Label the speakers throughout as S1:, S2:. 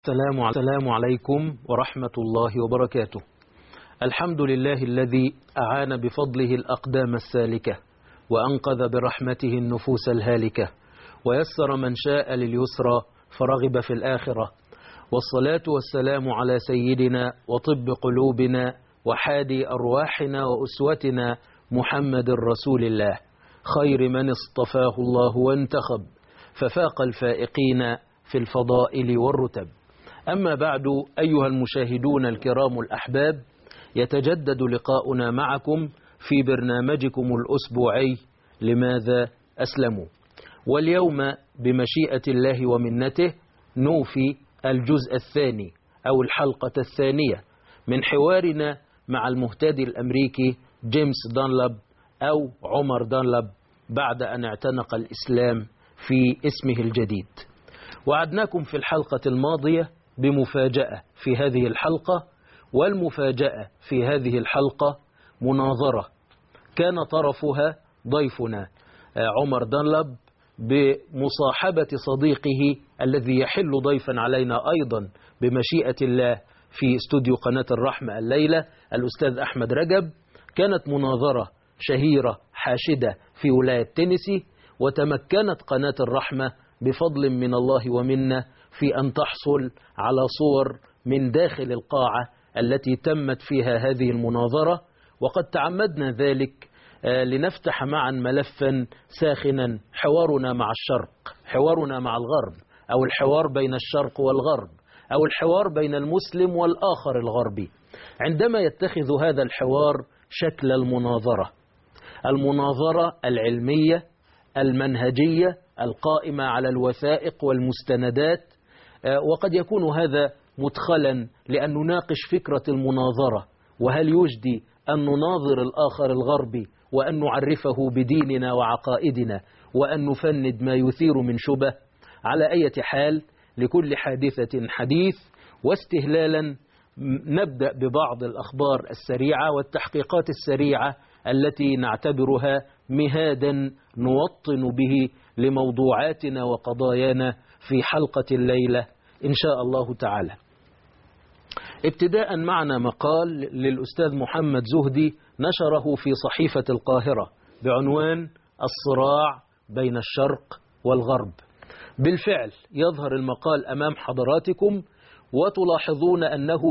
S1: السلام عليكم ورحمة الله وبركاته. الحمد لله الذي أعان بفضله الأقدام السالكة وأنقذ برحمته النفوس الهالكة ويسر من شاء لليسرى فرغب في الآخرة، والصلاة والسلام على سيدنا وطب قلوبنا وحادي أرواحنا وأسوتنا محمد رسول الله، خير من اصطفاه الله وانتخب ففاق الفائقين في الفضائل والرتب. أما بعد، أيها المشاهدون الكرام الأحباب، يتجدد لقاؤنا معكم في برنامجكم الأسبوعي لماذا أسلموا، واليوم بمشيئة الله ومنته نوفي الجزء الثاني أو الحلقة الثانية من حوارنا مع المهتدي الأمريكي جيمس دانلاب أو عمر دانلاب بعد أن اعتنق الإسلام في اسمه الجديد. وعدناكم في الحلقة الماضية بمفاجأة في هذه الحلقة، والمفاجأة في هذه الحلقة مناظرة كان طرفها ضيفنا عمر دانلاب بمصاحبة صديقه الذي يحل ضيفا علينا أيضا بمشيئة الله في استوديو قناة الرحمة الليلة، الأستاذ أحمد رجب. كانت مناظرة شهيرة حاشدة في ولاية تينيسي، وتمكنت قناة الرحمة بفضل من الله ومنه في أن تحصل على صور من داخل القاعة التي تمت فيها هذه المناظرة، وقد تعمدنا ذلك لنفتح معا ملفا ساخنا، حوارنا مع الشرق، حوارنا مع الغرب، أو الحوار بين الشرق والغرب، أو الحوار بين المسلم والآخر الغربي. عندما يتخذ هذا الحوار شكل المناظرة العلمية المنهجية القائمة على الوثائق والمستندات، وقد يكون هذا مدخلا لأن نناقش فكرة المناظرة، وهل يجدي أن نناظر الآخر الغربي وأن نعرفه بديننا وعقائدنا وأن نفند ما يثير من شبه. على أي حال، لكل حادثة حديث، واستهلالا نبدأ ببعض الأخبار السريعة والتحقيقات السريعة التي نعتبرها مهادا نوطن به لموضوعاتنا وقضايانا في حلقة الليلة إن شاء الله تعالى. ابتداء معنا مقال للأستاذ محمد زهدي نشره في صحيفة القاهرة بعنوان الصراع بين الشرق والغرب. بالفعل يظهر المقال أمام حضراتكم، وتلاحظون أنه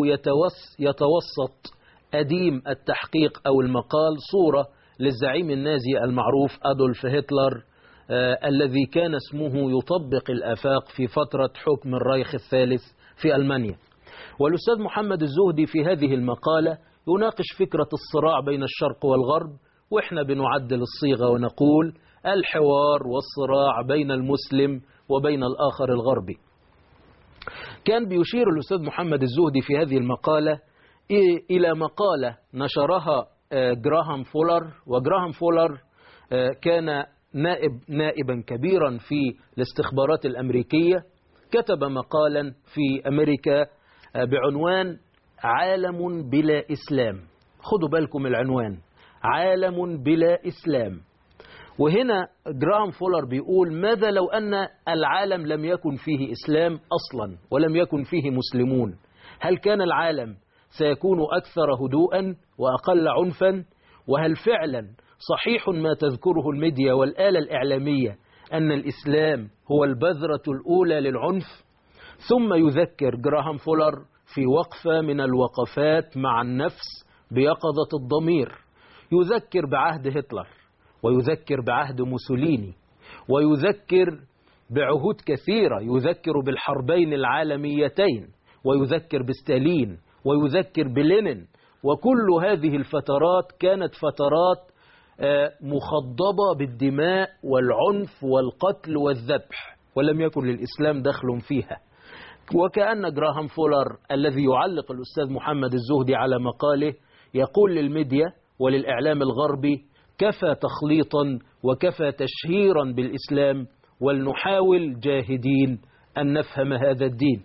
S1: يتوسط أديم التحقيق أو المقال صورة للزعيم النازي المعروف أدولف هتلر، الذي كان اسمه يطبق الآفاق في فترة حكم الرايخ الثالث في ألمانيا. والأستاذ محمد الزهدي في هذه المقالة يناقش فكرة الصراع بين الشرق والغرب، وإحنا بنعدل الصيغة ونقول الحوار والصراع بين المسلم وبين الآخر الغربي. كان بيشير الأستاذ محمد الزهدي في هذه المقالة إلى مقالة نشرها جراهام فولر، وجراهام فولر كان نائبا كبيرا في الاستخبارات الأمريكية. كتب مقالا في أمريكا بعنوان عالم بلا إسلام. خدوا بالكم العنوان، عالم بلا إسلام. وهنا جراهام فولر بيقول: ماذا لو أن العالم لم يكن فيه إسلام أصلا ولم يكن فيه مسلمون؟ هل كان العالم سيكون أكثر هدوءا وأقل عنفا؟ وهل فعلا صحيح ما تذكره الميديا والآلة الإعلامية أن الإسلام هو البذرة الأولى للعنف؟ ثم يذكر جراهام فولر في وقفة من الوقفات مع النفس بيقظة الضمير، يذكر بعهد هتلر، ويذكر بعهد موسوليني، ويذكر بعهود كثيرة، يذكر بالحربين العالميتين، ويذكر بستالين، ويذكر بلينين. وكل هذه الفترات كانت فترات مخضبة بالدماء والعنف والقتل والذبح، ولم يكن للإسلام دخل فيها. وكأن جراهام فولر الذي يعلق الأستاذ محمد الزهدي على مقاله يقول للميديا وللإعلام الغربي: كفى تخليطا وكفى تشهيرا بالإسلام، ولنحاول جاهدين أن نفهم هذا الدين.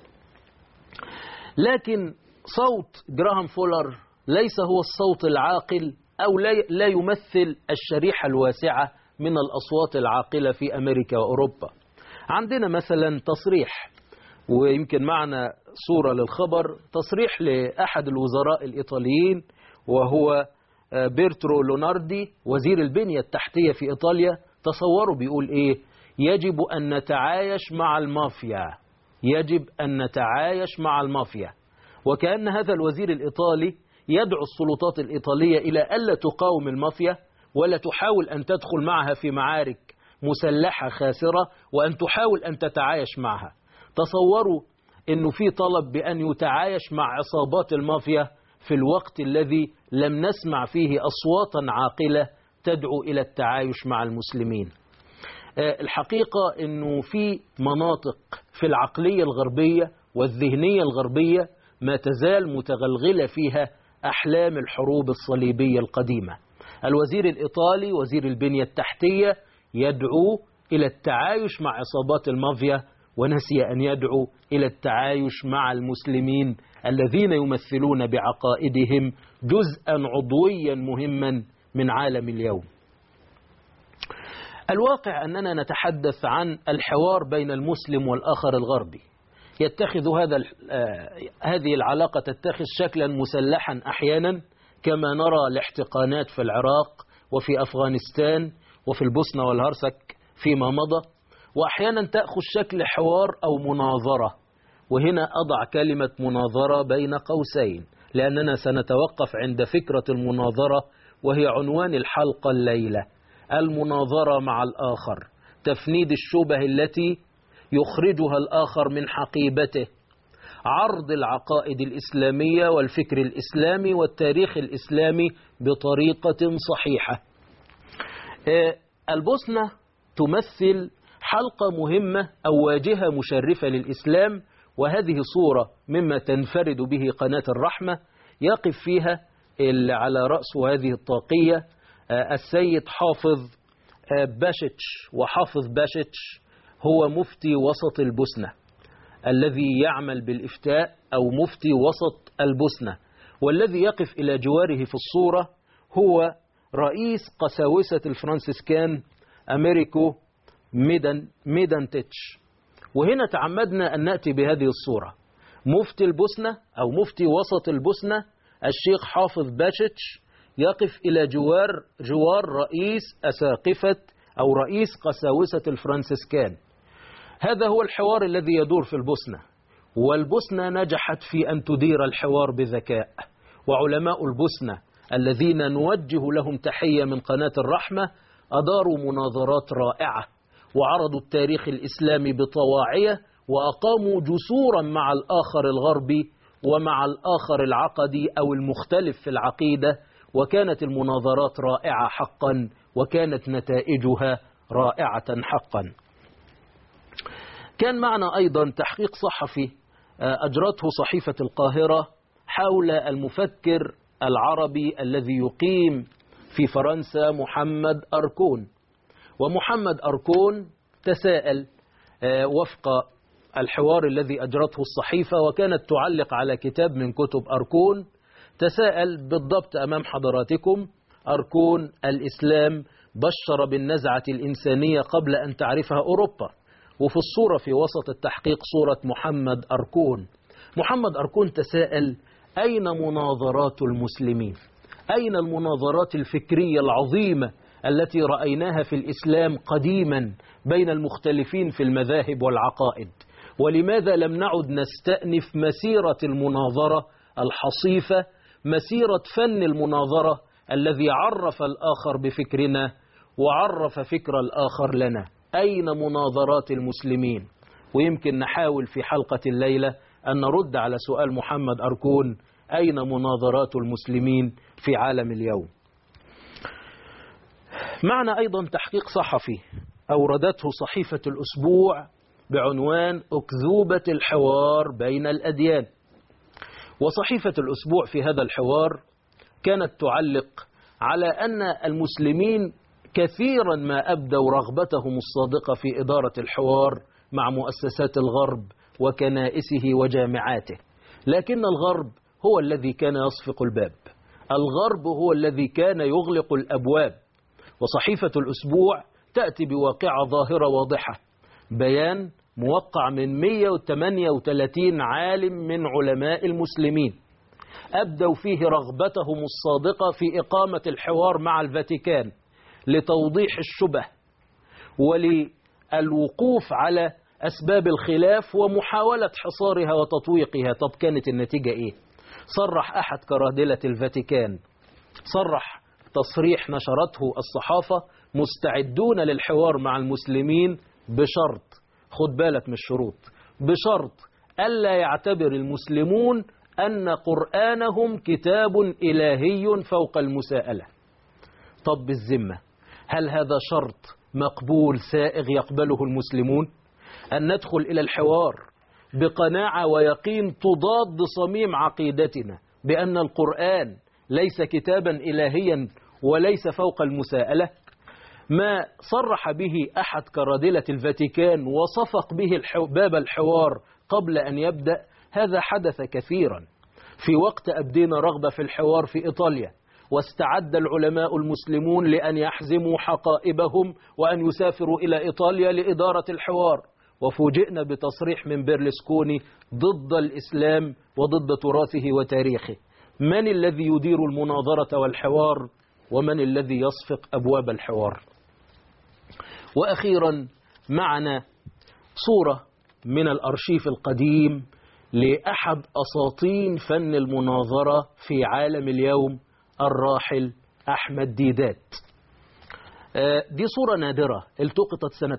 S1: لكن صوت جراهام فولر ليس هو الصوت العاقل، أو لا يمثل الشريحة الواسعة من الأصوات العاقلة في أمريكا وأوروبا. عندنا مثلا تصريح ويمكن معنا صورة للخبر، تصريح لأحد الوزراء الإيطاليين وهو بيرترو لوناردي وزير البنية التحتية في إيطاليا. تصوروا بيقول إيه؟ يجب أن نتعايش مع المافيا، يجب أن نتعايش مع المافيا. وكأن هذا الوزير الإيطالي يدعو السلطات الإيطالية إلى ألا تقاوم المافيا ولا تحاول أن تدخل معها في معارك مسلحة خاسرة، وأن تحاول أن تتعايش معها. تصوروا أنه في طلب بأن يتعايش مع عصابات المافيا في الوقت الذي لم نسمع فيه أصواتا عاقلة تدعو إلى التعايش مع المسلمين. الحقيقة أنه في مناطق في العقلية الغربية والذهنية الغربية ما تزال متغلغلة فيها أحلام الحروب الصليبية القديمة. الوزير الإيطالي وزير البنية التحتية يدعو إلى التعايش مع عصابات المافيا، ونسي أن يدعو إلى التعايش مع المسلمين الذين يمثلون بعقائدهم جزءا عضويا مهما من عالم اليوم. الواقع أننا نتحدث عن الحوار بين المسلم والآخر الغربي. يتخذ هذه العلاقة تتخذ شكلا مسلحا أحيانا، كما نرى الاحتقانات في العراق وفي أفغانستان وفي البوسنة والهرسك فيما مضى، وأحيانا تأخذ شكل حوار أو مناظرة. وهنا أضع كلمة مناظرة بين قوسين، لأننا سنتوقف عند فكرة المناظرة، وهي عنوان الحلقة الليلة. المناظرة مع الآخر، تفنيد الشبه التي يخرجها الآخر من حقيبته، عرض العقائد الإسلامية والفكر الإسلامي والتاريخ الإسلامي بطريقة صحيحة. البوسنة تمثل حلقة مهمة أو واجهة مشرفة للإسلام، وهذه صورة مما تنفرد به قناة الرحمة. يقف فيها على رأس هذه الطاقية السيد حافظ باشيتش، وحافظ باشيتش هو مفتي وسط البوسنة الذي يعمل بالإفتاء، أو مفتي وسط البوسنة. والذي يقف إلى جواره في الصورة هو رئيس قساوسة الفرنسيسكان أمريكو ميدانتيتش. وهنا تعمدنا أن نأتي بهذه الصورة: مفتي البوسنة أو مفتي وسط البوسنة الشيخ حافظ باشيتش يقف إلى جوار رئيس أساقفة أو رئيس قساوسة الفرنسيسكان. هذا هو الحوار الذي يدور في البوسنة، والبوسنة نجحت في أن تدير الحوار بذكاء. وعلماء البوسنة الذين نوجه لهم تحية من قناة الرحمة أداروا مناظرات رائعة، وعرضوا التاريخ الإسلامي بطواعية، وأقاموا جسورا مع الآخر الغربي ومع الآخر العقدي أو المختلف في العقيدة. وكانت المناظرات رائعة حقا، وكانت نتائجها رائعة حقا. كان معنا أيضا تحقيق صحفي أجرته صحيفة القاهرة حول المفكر العربي الذي يقيم في فرنسا محمد أركون. ومحمد أركون تساءل وفق الحوار الذي أجرته الصحيفة، وكانت تعلق على كتاب من كتب أركون. تساءل بالضبط أمام حضراتكم: أركون الإسلام بشر بالنزعة الإنسانية قبل أن تعرفها أوروبا. وفي الصورة في وسط التحقيق صورة محمد أركون. محمد أركون تساءل: أين مناظرات المسلمين؟ أين المناظرات الفكرية العظيمة التي رأيناها في الإسلام قديما بين المختلفين في المذاهب والعقائد؟ ولماذا لم نعد نستأنف مسيرة المناظرة الحصيفة، مسيرة فن المناظرة الذي عرف الآخر بفكرنا وعرف فكر الآخر لنا؟ أين مناظرات المسلمين؟ ويمكن نحاول في حلقة الليلة أن نرد على سؤال محمد أركون: أين مناظرات المسلمين في عالم اليوم؟ معنا أيضا تحقيق صحفي أوردته صحيفة الأسبوع بعنوان أكذوبة الحوار بين الأديان. وصحيفة الأسبوع في هذا الحوار كانت تعلق على أن المسلمين كثيرا ما أبدوا رغبتهم الصادقة في إدارة الحوار مع مؤسسات الغرب وكنائسه وجامعاته، لكن الغرب هو الذي كان يصفق الباب، الغرب هو الذي كان يغلق الأبواب. وصحيفة الأسبوع تأتي بواقعة ظاهرة واضحة: بيان موقع من 138 عالم من علماء المسلمين أبدوا فيه رغبتهم الصادقة في إقامة الحوار مع الفاتيكان لتوضيح الشبه وللوقوف على أسباب الخلاف ومحاولة حصارها وتطويقها. طب كانت النتيجة إيه؟ صرح أحد كرادلة الفاتيكان، صرح تصريح نشرته الصحافة: مستعدون للحوار مع المسلمين بشرط، خد بالك من الشروط، بشرط ألا يعتبر المسلمون أن قرآنهم كتاب إلهي فوق المساءلة. طب بالذمة، هل هذا شرط مقبول سائغ يقبله المسلمون؟ أن ندخل إلى الحوار بقناعة ويقين تضاد صميم عقيدتنا بأن القرآن ليس كتابا إلهيا وليس فوق المساءلة؟ ما صرح به أحد كرادلة الفاتيكان وصفق به باب الحوار قبل أن يبدأ، هذا حدث كثيرا. في وقت أبدينا رغبة في الحوار في إيطاليا، واستعد العلماء المسلمون لأن يحزموا حقائبهم وأن يسافروا إلى إيطاليا لإدارة الحوار، وفوجئنا بتصريح من بيرلسكوني ضد الإسلام وضد تراثه وتاريخه. من الذي يدير المناظرة والحوار؟ ومن الذي يصفق أبواب الحوار؟ وأخيرا معنا صورة من الأرشيف القديم لأحد أساطين فن المناظرة في عالم اليوم، الراحل أحمد ديدات. دي صورة نادرة التقطت سنة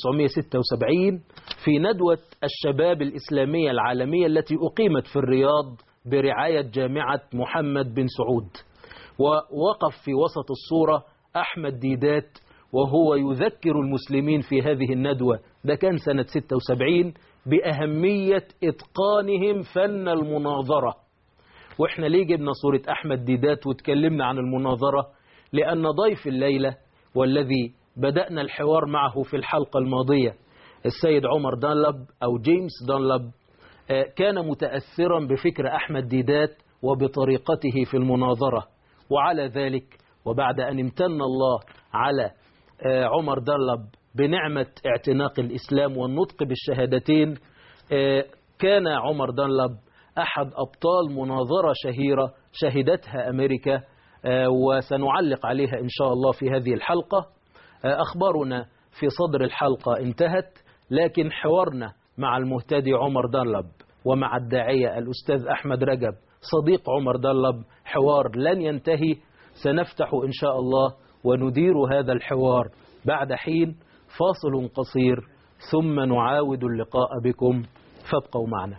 S1: 1976 في ندوة الشباب الإسلامية العالمية التي أقيمت في الرياض برعاية جامعة محمد بن سعود. ووقف في وسط الصورة أحمد ديدات وهو يذكر المسلمين في هذه الندوة، ده كان سنة 76، بأهمية إتقانهم فن المناظرة. وإحنا ليه جبنا صورة أحمد ديدات وتكلمنا عن المناظرة؟ لأن ضيف الليلة والذي بدأنا الحوار معه في الحلقة الماضية، السيد عمر دانلاب أو جيمس دانلاب، كان متأثرا بفكر أحمد ديدات وبطريقته في المناظرة. وعلى ذلك وبعد أن امتن الله على عمر دانلاب بنعمة اعتناق الإسلام والنطق بالشهادتين، كان عمر دانلاب أحد أبطال مناظرة شهيرة شهدتها أمريكا، وسنعلق عليها إن شاء الله في هذه الحلقة. أخبارنا في صدر الحلقة انتهت، لكن حوارنا مع المهتدي عمر دانلاب ومع الداعية الأستاذ أحمد رجب صديق عمر دانلاب حوار لن ينتهي. سنفتح إن شاء الله وندير هذا الحوار بعد حين، فاصل قصير ثم نعاود اللقاء بكم، فابقوا معنا.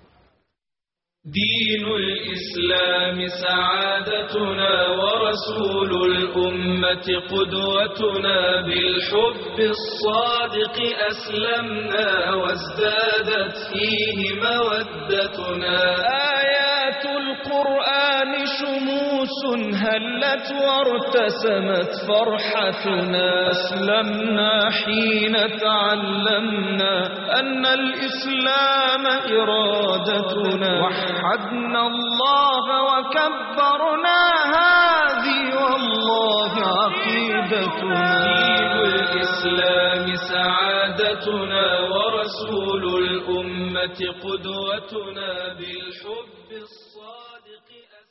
S2: دين الإسلام سعادتنا ورسول الأمة قدوتنا، بالحب الصادق أسلمنا وازدادت فيه مودتنا. آيات القرآن شموس هلت وارتسمت فرحتنا، أسلمنا حين تعلمنا أن الإسلام إرادتنا، وحدنا الله وكبرنا هذه والله عقيدتنا. دين الإسلام سعادتنا ورسول الأمة قدوتنا، بالحب الصادق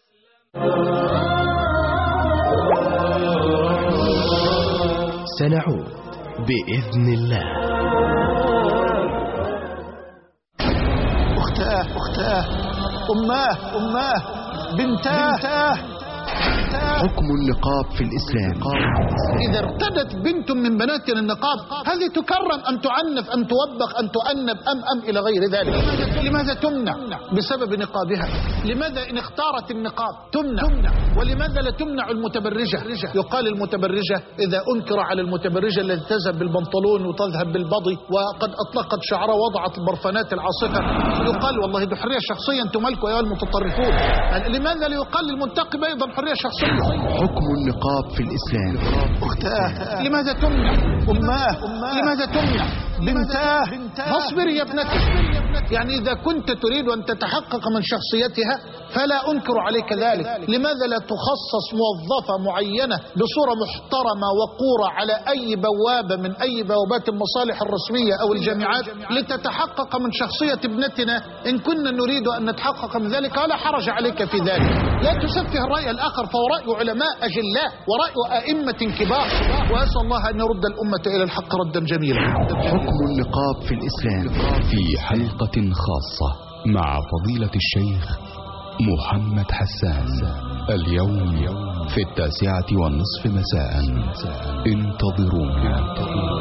S3: سنعود بإذن الله.
S4: أختاه أماه بنتاه.
S3: حكم النقاب في الإسلام.
S4: إذا ارتدت بنت من بناتنا النقاب، هذه تكرم أم تعنف أم توبخ أم تؤنب أم إلى غير ذلك؟ لماذا تمنع بسبب نقابها؟ لماذا إن اختارت النقاب تمنع؟ ولماذا لا تمنع المتبرجة؟ يقال المتبرجة إذا أنكر على المتبرجة التي تذهب بالبنطلون وتذهب بالبضي وقد أطلقت شعرها وضعت البرفانات العاصفة، يقال والله دي حرية شخصية تملكوا أيها المتطرفون. لماذا لا يقال للمنتقب أيضا حرية شخصية؟
S3: حكم النقاب في الإسلام.
S4: أختاه لماذا تمنع؟ أماه لماذا تمنع؟ بنتاه فاصبري يا ابنتي. يعني إذا كنت تريد أن تتحقق من شخصيتها فلا أنكر عليك ذلك، لماذا لا تخصص موظفة معينة بصورة محترمة وقورة على أي بوابة من أي بوابات المصالح الرسمية أو الجامعات لتتحقق من شخصية ابنتنا، إن كنا نريد أن نتحقق من ذلك ولا حرج عليك في ذلك. لا تسفه الرأي الآخر، فهو رأي علماء أجلاء ورأي أئمة كبار، وأسأل الله أن يرد الأمة إلى الحق ردا جميلا.
S3: حكم النقاب في الإسلام
S5: في حلقة خاصة مع فضيلة الشيخ محمد حسان اليوم في 9:30 مساء. انتظرونا.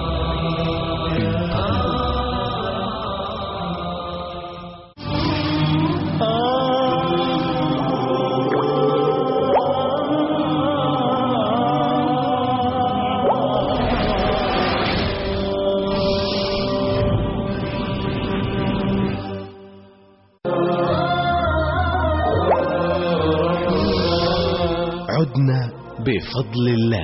S3: عدنا بفضل الله.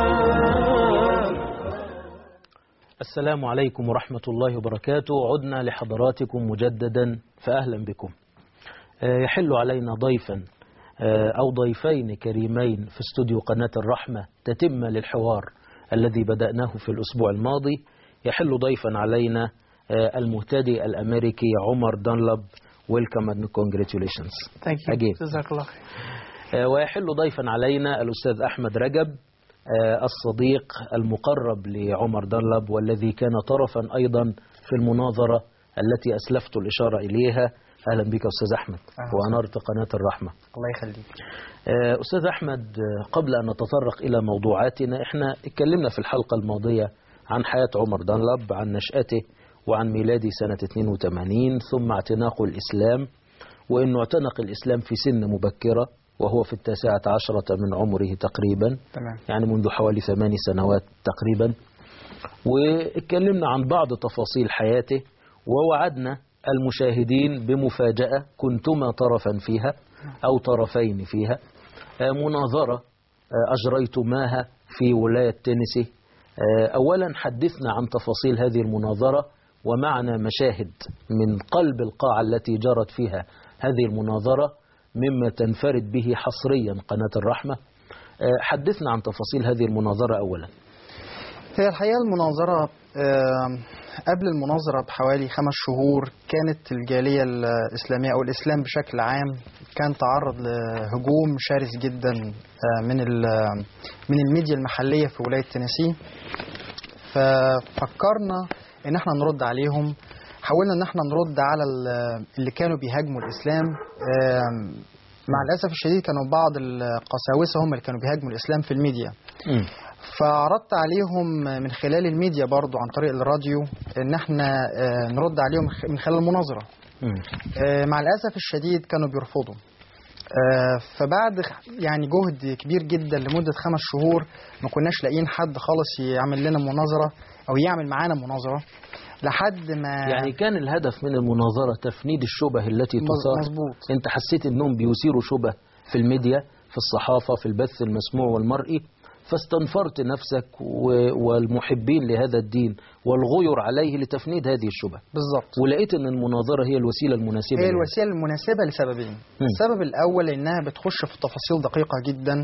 S1: السلام عليكم ورحمة الله وبركاته. عدنا لحضراتكم مجددا، فأهلا بكم. يحل علينا ضيفا أو ضيفين كريمين في استوديو قناة الرحمة تتمة للحوار الذي بدأناه في الأسبوع الماضي. يحل ضيفا علينا المهتدي الأمريكي عمر دانلاب. Welcome and congratulations.
S6: Thank you. جزاك الله خير.
S1: ويحل ضيفا علينا الأستاذ أحمد رجب، الصديق المقرب لعمر دانلاب والذي كان طرفا أيضا في المناظرة التي أسلفت الإشارة إليها. أهلا بك أستاذ أحمد وأنارت قناة الرحمة.
S6: الله يخليك.
S1: أستاذ أحمد، قبل أن نتطرق إلى موضوعاتنا، إحنا اتكلمنا في الحلقة الماضية عن حياة عمر دانلاب، عن نشأته وعن ميلادي سنة 82، ثم اعتناقه الإسلام، وإنه اعتنق الإسلام في سن مبكرة وهو في 19 من عمره تقريبا.
S6: تمام.
S1: يعني منذ حوالي 8 سنوات تقريبا. واتكلمنا عن بعض تفاصيل حياته، ووعدنا المشاهدين بمفاجأة كنتما طرفا فيها أو طرفين فيها، مناظرة أجريتماها في ولاية تينيسي. أولا حدثنا عن تفاصيل هذه المناظرة، ومعنا مشاهد من قلب القاعة التي جرت فيها هذه المناظرة مما تنفرد به حصريا قناة الرحمة. حدثنا عن تفاصيل هذه المناظرة أولا.
S6: هي الحقيقة المناظرة قبل المناظرة بحوالي 5 شهور كانت الجالية الإسلامية أو الإسلام بشكل عام كان تعرض لهجوم شرس جدا من الميديا المحلية في ولاية تينيسي. ففكرنا إن احنا نرد عليهم. حاولنا ان احنا نرد على اللي كانوا بيهاجموا الإسلام. مع الأسف الشديد كانوا بعض القساوسة هم اللي كانوا بيهاجموا الإسلام في الميديا. فعرضت عليهم من خلال الميديا برضو عن طريق الراديو ان احنا نرد عليهم من خلال المناظرة. مع الأسف الشديد كانوا بيرفضوا. فبعد يعني جهد كبير جدا لمدة 5 شهور ما كناش لاقيين حد خالص يعمل لنا مناظرة أو يعمل معانا مناظرة لحد ما
S1: يعني كان الهدف من المناظرة تفنيد الشبه التي تثار.
S6: مظبوط.
S1: انت حسيت انهم بيثيروا شبه في الميديا، في الصحافة، في البث المسموع والمرئي، فاستنفرت نفسك والمحبين لهذا الدين والغير عليه لتفنيد هذه الشبه.
S6: بالضبط.
S1: ولقيت ان المناظرة هي الوسيلة المناسبة.
S6: هي الوسيلة المناسبة لسببين. السبب الأول انها بتخش في تفاصيل دقيقة جدا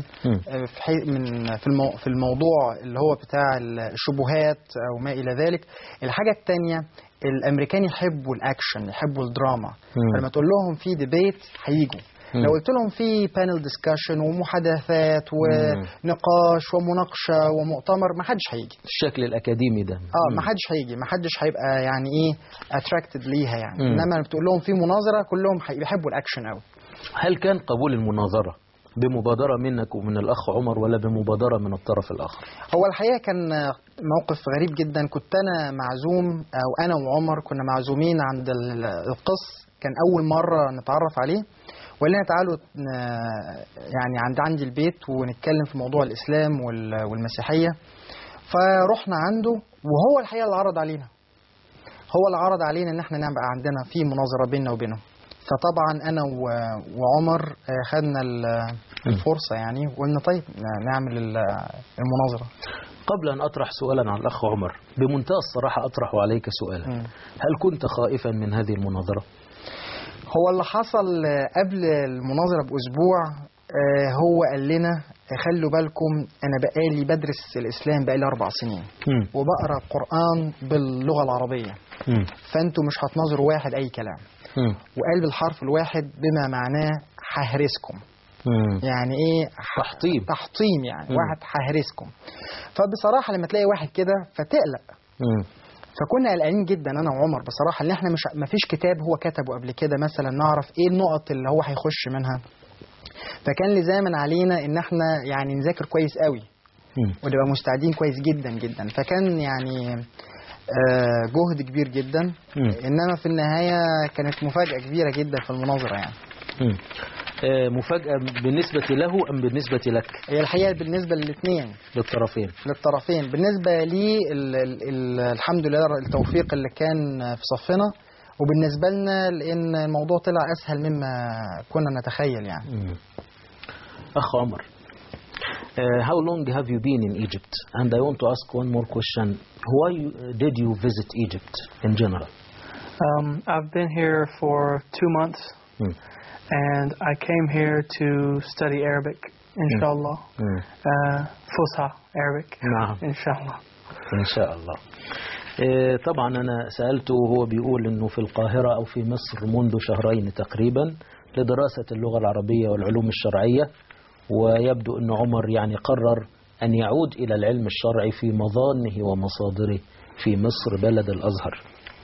S6: في الموضوع اللي هو بتاع الشبهات او ما الى ذلك. الحاجة الثانية، الامريكان يحبوا الاكشن، يحبوا الدراما. فلما تقول لهم في ديبيت هيجوا. لو قلت لهم في بانل ديسكشن ومحادثات ونقاش ومناقشه ومؤتمر ما حدش هيجي.
S1: الشكل الاكاديمي ده
S6: ما حدش هيجي، ما حدش هيبقى يعني ايه اتراكتد ليها يعني. انما بتقول لهم في مناظره كلهم بيحبوا الاكشن قوي.
S1: هل كان قبول المناظره بمبادره منك ومن الاخ عمر ولا بمبادره من الطرف الاخر؟
S6: هو الحقيقه كان موقف غريب جدا. كنت انا معزوم او انا وعمر كنا معزومين عند القس، كان اول مره نتعرف عليه، وقال لنا تعالوا يعني عندي البيت ونتكلم في موضوع الإسلام والمسيحية. فرحنا عنده وهو الحقيقة اللي عرض علينا. هو اللي عرض علينا ان احنا نبقى عندنا في مناظرة بيننا وبينه. فطبعا انا وعمر خدنا الفرصة يعني وقلنا طيب نعمل المناظرة.
S1: قبل أن أطرح سؤالا عن الأخ عمر، بمنتهى الصراحة أطرح عليك سؤالا. هل كنت خائفا من هذه المناظرة؟
S6: هو اللي حصل قبل المناظرة بأسبوع هو قال لنا خلوا بالكم أنا بقالي بدرس الإسلام بقالي 4 سنين وبقرأ القرآن باللغة العربية، فأنتوا مش هتنظروا واحد أي كلام. وقال بالحرف الواحد بما معناه ههرسكم. يعني إيه؟ تحطيم يعني. واحد ههرسكم. فبصراحة لما تلاقي واحد كده فتقلق. فكنا قلقانين جدا انا وعمر بصراحه ان احنا ما فيش كتاب هو كتبه قبل كده مثلا نعرف ايه النقط اللي هو هيخش منها. فكان لزاما علينا ان احنا يعني نذاكر كويس قوي ونبقى مستعدين كويس جدا جدا. فكان يعني جهد كبير جدا. انما في النهايه كانت مفاجاه كبيره جدا في المناظره يعني.
S1: مفاجأة بالنسبة له أم بالنسبة لك؟
S6: هي الحقيقة بالنسبة للاثنين. للطرفين. بالنسبة لي الحمد لله التوفيق اللي كان في صفنا، وبالنسبة لنا لأن الموضوع طلع أسهل مما كنا نتخيل يعني.
S1: أخ عمر, how long have you been in Egypt? And I want to ask one more question. Why did you visit Egypt in general?
S7: I've been here for 2 months. And I came here to study Arabic, inshallah. Fusha Arabic, inshallah.
S1: inshallah. طبعا أنا سألته وهو بيقول إنه في القاهرة أو في مصر منذ 2 شهرين تقريبا لدراسة اللغة العربية والعلوم الشرعية، ويبدو أن عمر يعني قرر أن يعود إلى العلم الشرعي في مظانه ومصادره في مصر بلد الأزهر.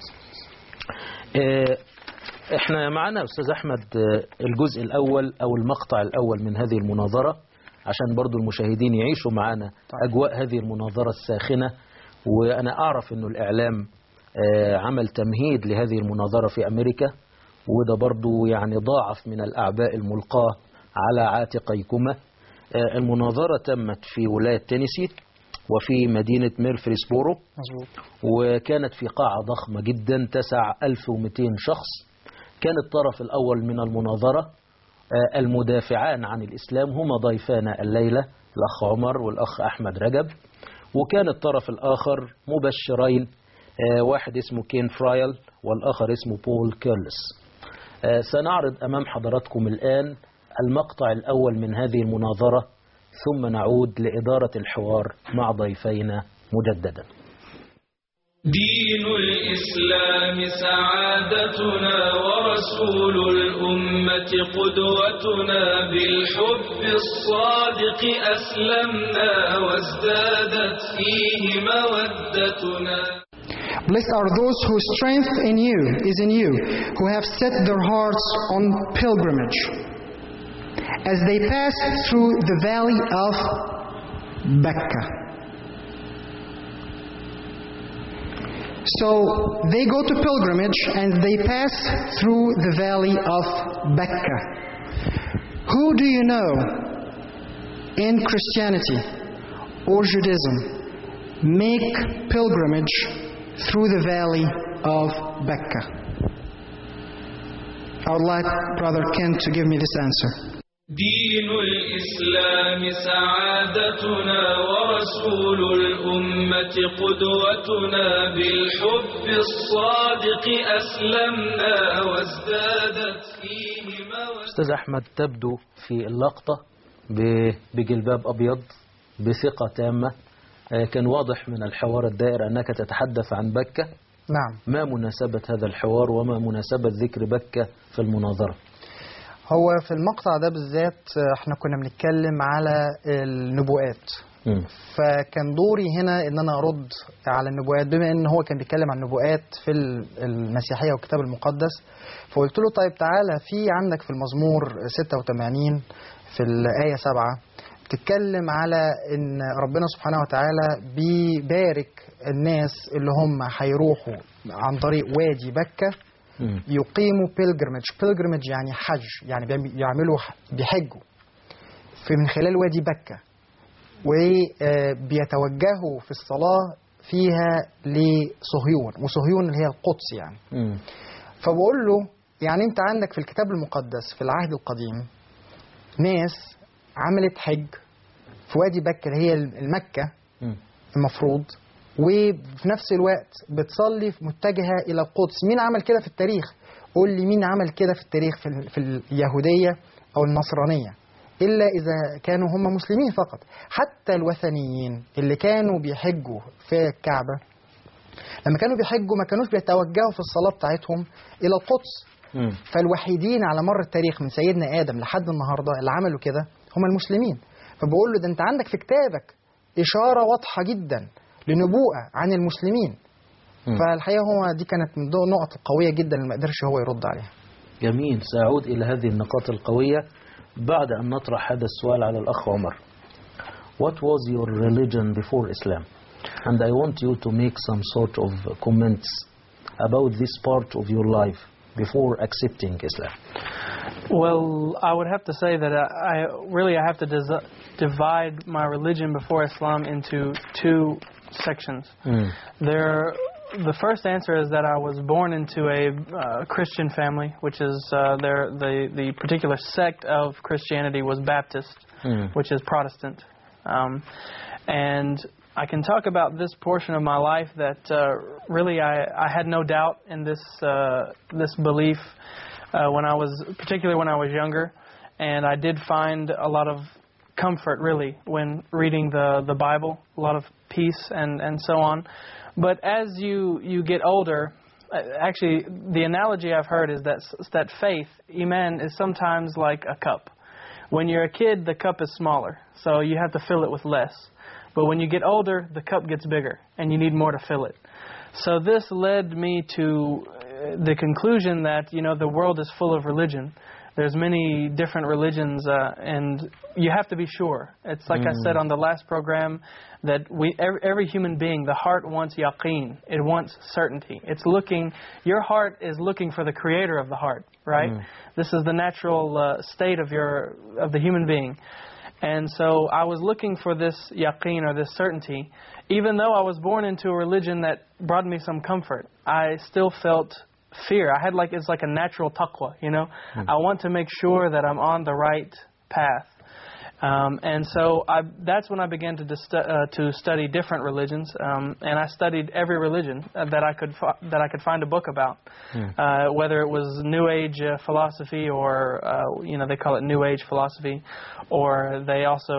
S1: احنا معنا أستاذ أحمد الجزء الأول أو المقطع الأول من هذه المناظرة عشان برضو المشاهدين يعيشوا معنا أجواء هذه المناظرة الساخنة. وأنا أعرف أنه الإعلام عمل تمهيد لهذه المناظرة في أمريكا، وده برضو يعني ضاعف من الأعباء الملقاة على عاتقيكما. المناظرة تمت في ولاية تينيسي وفي مدينة ميرفريسبورو، وكانت في قاعة ضخمة جدا تسع 1200 شخص. كان الطرف الأول من المناظرة المدافعان عن الإسلام هما ضيفانا الليلة الأخ عمر والأخ أحمد رجب، وكان الطرف الآخر مبشرين، واحد اسمه كين فرايل والآخر اسمه بول كيرلس. سنعرض أمام حضراتكم الآن المقطع الأول من هذه المناظرة، ثم نعود لإدارة الحوار مع ضيفينا مجددا.
S2: دين الإسلام سعادتنا ورسول الأمة قدوتنا، بالحب الصادق أسلمنا وازدادت فيه مودتنا.
S8: Blessed are those whose strength is in you, who have set their hearts on pilgrimage, as they pass through the valley of Becca. So they go to pilgrimage and they pass through the valley of Becca. Who do you know in Christianity or Judaism make pilgrimage through the valley of Becca? I would like Brother Ken to give me this answer.
S2: دين الإسلام سعادتنا ورسول الأمة قدوتنا، بالحب الصادق أسلمنا وازدادت فيه مودتنا.
S1: أستاذ أحمد، تبدو في اللقطة بجلباب أبيض بثقة تامة. كان واضح من الحوار الدائر أنك تتحدث عن بكة.
S6: نعم.
S1: ما مناسبة هذا الحوار وما مناسبة ذكر بكة في المناظرة؟
S6: هو في المقطع ده بالذات احنا كنا بنتكلم على النبوءات. فكان دوري هنا ان انا ارد على النبوءات، بما ان هو كان بيتكلم عن النبوءات في المسيحية والكتاب المقدس. فقلت له طيب تعالى، في عندك في المزمور 86 في الآية 7 بتتكلم على ان ربنا سبحانه وتعالى بيبارك الناس اللي هم هيروحوا عن طريق وادي بكة يقيموا pilgrimage يعني حج، يعني بيحجوا من خلال وادي بكة، وبيتوجهوا في الصلاة فيها لصهيون، وصهيون اللي هي القدس يعني. فبقول له يعني انت عندك في الكتاب المقدس في العهد القديم ناس عملت حج في وادي بكة اللي هي المكة المفروض، وفي نفس الوقت بتصلي متجهة إلى القدس. مين عمل كده في التاريخ؟ قول لي مين عمل كده في التاريخ في اليهودية أو النصرانية؟ إلا إذا كانوا هم مسلمين فقط. حتى الوثنيين اللي كانوا بيحجوا في الكعبة لما كانوا بيحجوا ما كانوش بيتوجهوا في الصلاة بتاعتهم إلى القدس. فالوحيدين على مر التاريخ من سيدنا آدم لحد النهاردة اللي عملوا كده هم المسلمين. فبقول له ده أنت عندك في كتابك إشارة واضحة جدا لنبوءة عن المسلمين. فالحقيقة هو دي كانت من النقط القوية جدا اللي ما قدرش هو يرد عليها.
S1: جميل. سأعود إلى هذه النقاط القوية بعد أن نطرح هذا السؤال على الأخ عمر. What was your religion before Islam? And I want you to make some sort of comments about this part of your life before accepting Islam.
S7: Well, I would have to say that I have to divide my religion before Islam into two sections. The first answer is that I was born into a Christian family, which is the particular sect of Christianity was Baptist, which is Protestant. And I can talk about this portion of my life that really I had no doubt in this belief particularly when I was younger, and I did find a lot of comfort really when reading the Bible, a lot of peace and so on. But as you get older, actually the analogy I've heard is that faith, iman, is sometimes like a cup. When you're a kid, the cup is smaller, so you have to fill it with less. But when you get older, the cup gets bigger, and you need more to fill it. So this led me to the conclusion that, the world is full of religion. There's many different religions, and you have to be sure. It's like I said on the last program, that every human being, the heart wants yaqeen. It wants certainty. Your heart is looking for the creator of the heart, right? This is the natural state of the human being. And so I was looking for this yaqeen, or this certainty. Even though I was born into a religion that brought me some comfort, I still felt fear. It's like a natural taqwa, I want to make sure that I'm on the right path. And so that's when I began to study different religions, and I studied every religion that I could find a book about, whether it was New Age philosophy, or they call it New Age philosophy, or they also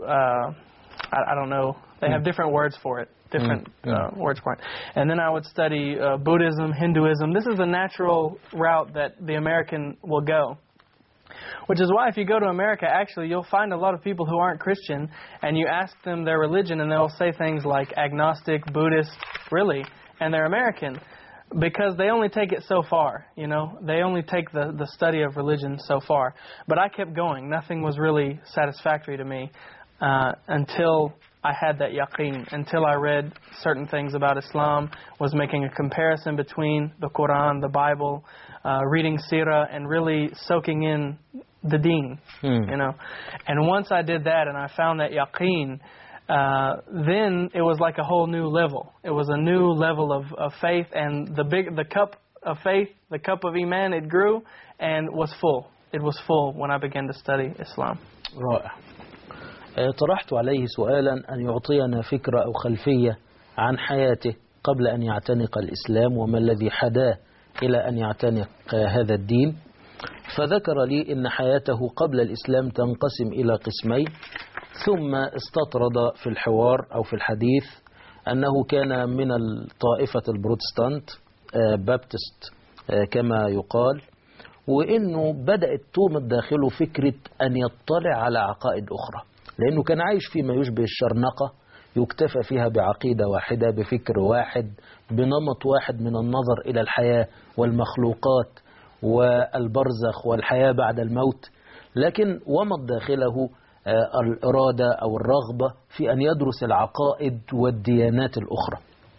S7: I don't know, they have different words for it. Words for it. And then I would study Buddhism, Hinduism. This is a natural route that the American will go. Which is why if you go to America, actually, you'll find a lot of people who aren't Christian, and you ask them their religion, and they'll say things like agnostic, Buddhist, really, and they're American, because they only take it so far, They only take the study of religion so far. But I kept going. Nothing was really satisfactory to me until I had that yaqeen, until I read certain things about Islam, was making a comparison between the Quran, the Bible, reading Sirah, and really soaking in the deen, And once I did that and I found that yaqeen, then it was like a whole new level. It was a new level of faith, and the cup of faith, the cup of iman, it grew and was full. It was full when I began to study Islam.
S1: رائع. طرحت عليه سؤالا أن يعطينا فكرة أو خلفية عن حياته قبل أن يعتنق الإسلام، وما الذي حداه إلى أن يعتنق هذا الدين. فذكر لي أن حياته قبل الإسلام تنقسم إلى قسمين، ثم استطرد في الحوار أو في الحديث أنه كان من الطائفة البروتستانت، بابتست كما يقال، وأنه بدأت تومض داخله فكرة أن يطلع على عقائد أخرى، لأنه كان عايش فيما يشبه الشرنقة، يكتفى فيها بعقيدة واحدة، بفكر واحد، بنمط واحد من النظر إلى الحياة والمخلوقات والبرزخ والحياة بعد الموت، لكن ومض داخله الإرادة أو الرغبة في أن يدرس العقائد والديانات الأخرى.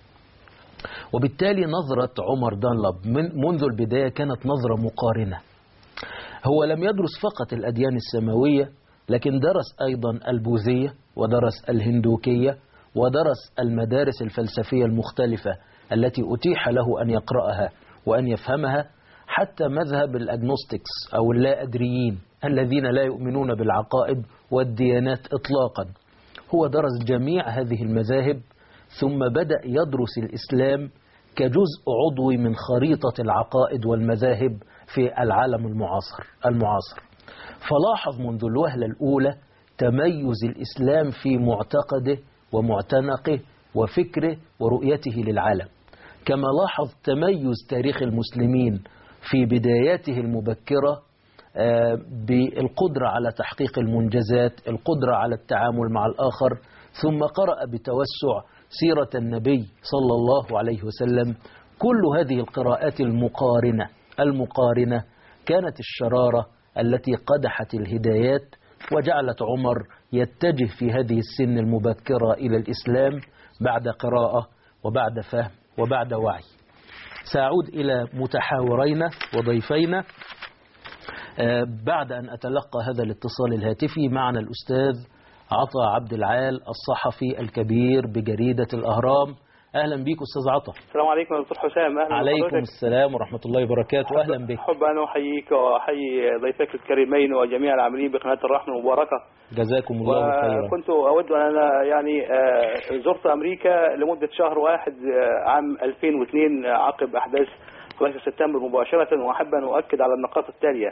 S1: وبالتالي نظرة عمر دانلاب منذ البداية كانت نظرة مقارنة. هو لم يدرس فقط الأديان السماوية، لكن درس أيضا البوذية، ودرس الهندوكية، ودرس المدارس الفلسفية المختلفة التي أتيح له أن يقرأها وأن يفهمها، حتى مذهب الأجنوستكس أو اللا أدريين الذين لا يؤمنون بالعقائد والديانات إطلاقا. هو درس جميع هذه المذاهب، ثم بدأ يدرس الإسلام كجزء عضوي من خريطة العقائد والمذاهب في العالم المعاصر. فلاحظ منذ الوهلة الأولى تميز الإسلام في معتقده ومعتنقه وفكره ورؤيته للعالم، كما لاحظ تميز تاريخ المسلمين في بداياته المبكرة بالقدرة على تحقيق المنجزات، القدرة على التعامل مع الآخر، ثم قرأ بتوسع سيرة النبي صلى الله عليه وسلم. كل هذه القراءات المقارنة كانت الشرارة التي قدحت الهدايات وجعلت عمر يتجه في هذه السن المبكرة إلى الإسلام بعد قراءة وبعد فهم وبعد وعي. سأعود إلى متحاورين وضيفين بعد أن أتلقى هذا الاتصال الهاتفي. معنا الأستاذ عطا عبد العال الصحفي الكبير بجريدة الأهرام. أهلا بك أستاذ عطا.
S9: السلام عليكم يا دكتور حسام. أهلا
S1: عليكم السلام ورحمة الله وبركاته. أهلا بك.
S9: أحب أن أحييك وأحيي ضيفك الكريمين وجميع العاملين بقناة الرحمة المباركة.
S1: جزاكم الله خيرا.
S9: كنت أود أن أنا يعني زرت أمريكا لمدة شهر واحد عام 2002 عقب أحداث 11 سبتمبر مباشرة، وأحب أن أؤكد على النقاط التالية: